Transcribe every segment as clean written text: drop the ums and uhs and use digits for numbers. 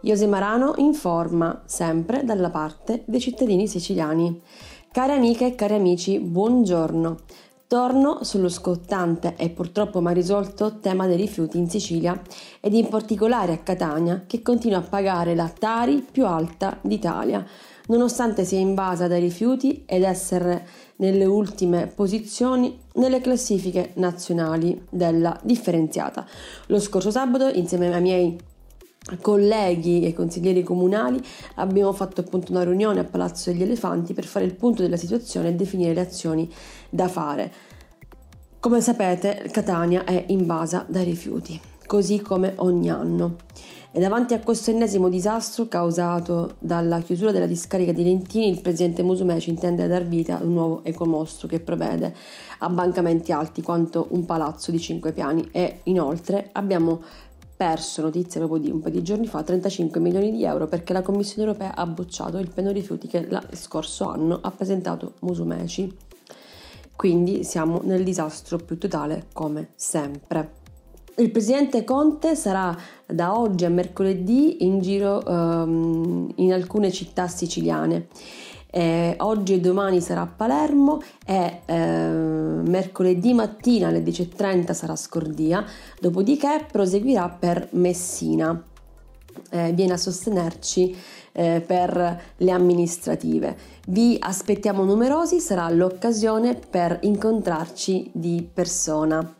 Jose Marano informa sempre dalla parte dei cittadini siciliani. Care amiche e cari amici, buongiorno. Torno sullo scottante e purtroppo mai risolto tema dei rifiuti in Sicilia ed in particolare a Catania, che continua a pagare la Tari più alta d'Italia, nonostante sia invasa dai rifiuti ed essere nelle ultime posizioni nelle classifiche nazionali della differenziata. Lo scorso sabato, insieme ai miei colleghi e consiglieri comunali, abbiamo fatto appunto una riunione a Palazzo degli Elefanti per fare il punto della situazione e definire le azioni da fare. Come sapete, Catania è invasa dai rifiuti, così come ogni anno. E davanti a questo ennesimo disastro causato dalla chiusura della discarica di Lentini, il presidente Musumeci intende dar vita ad un nuovo ecomostro che prevede abbancamenti alti quanto un palazzo di 5 piani e inoltre abbiamo perso, notizia proprio di un paio di giorni fa, 35 milioni di euro perché la Commissione europea ha bocciato il piano rifiuti che lo scorso anno ha presentato Musumeci. Quindi siamo nel disastro più totale come sempre. Il presidente Conte sarà da oggi a mercoledì in giro in alcune città siciliane. Oggi e domani sarà a Palermo e mercoledì mattina alle 10:30 sarà a Scordia, dopodiché proseguirà per Messina. Viene a sostenerci per le amministrative. Vi aspettiamo numerosi, sarà l'occasione per incontrarci di persona.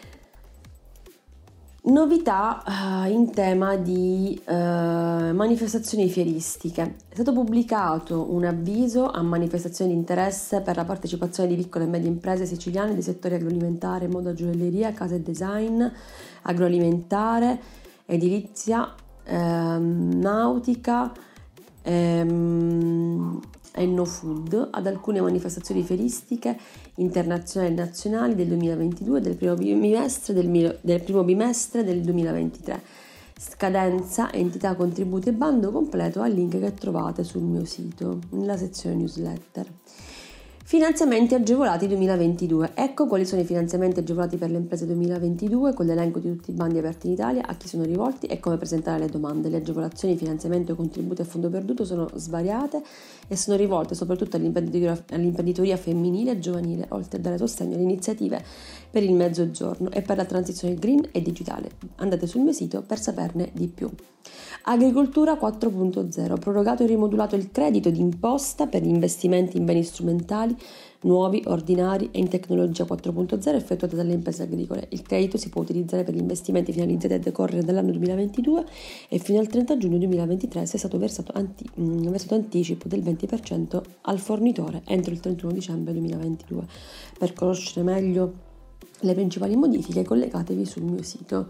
Novità in tema di manifestazioni fieristiche. È stato pubblicato un avviso a manifestazioni di interesse per la partecipazione di piccole e medie imprese siciliane dei settori agroalimentare, moda, gioielleria, casa e design, agroalimentare, edilizia, nautica e no food ad alcune manifestazioni fieristiche internazionali e nazionali del 2022 e del primo bimestre del 2023. Scadenza, entità, contributi e bando completo al link che trovate sul mio sito nella sezione newsletter. Finanziamenti agevolati 2022. Ecco quali sono i finanziamenti agevolati per le imprese 2022 con l'elenco di tutti i bandi aperti in Italia, a chi sono rivolti e come presentare le domande. Le agevolazioni, finanziamento, contributi a fondo perduto sono svariate e sono rivolte soprattutto all'imprenditoria femminile e giovanile, oltre a dare sostegno alle iniziative per il mezzogiorno e per la transizione green e digitale. Andate sul mio sito per saperne di più. Agricoltura 4.0. Prorogato e rimodulato il credito d'imposta per gli investimenti in beni strumentali nuovi, ordinari e in tecnologia 4.0 effettuata dalle imprese agricole. Il credito si può utilizzare per gli investimenti finalizzati a decorrere dall'anno 2022 e fino al 30 giugno 2023 se è stato versato anticipo del 20% al fornitore entro il 31 dicembre 2022. Per conoscere meglio le principali modifiche collegatevi sul mio sito.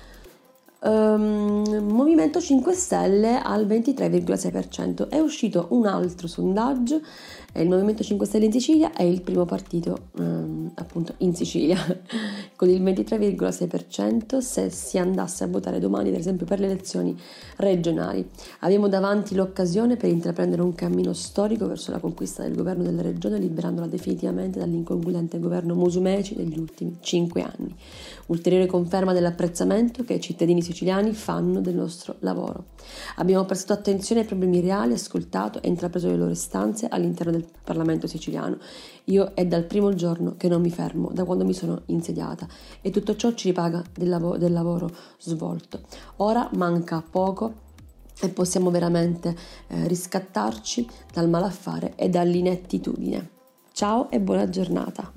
Movimento 5 Stelle al 23,6%. È uscito un altro sondaggio. Il Movimento 5 Stelle in Sicilia è il primo partito appunto in Sicilia con il 23,6% se si andasse a votare domani, per esempio per le elezioni regionali. Abbiamo davanti l'occasione per intraprendere un cammino storico verso la conquista del governo della regione, liberandola definitivamente dall'inconcludente governo Musumeci degli ultimi 5 anni. Ulteriore conferma dell'apprezzamento che i cittadini siciliani fanno del nostro lavoro. Abbiamo prestato attenzione ai problemi reali, ascoltato e intrapreso le loro istanze all'interno del Parlamento siciliano. Io è dal primo giorno che non mi fermo, da quando mi sono insediata, e tutto ciò ci ripaga del lavoro svolto. Ora manca poco e possiamo veramente riscattarci dal malaffare e dall'inettitudine. Ciao e buona giornata.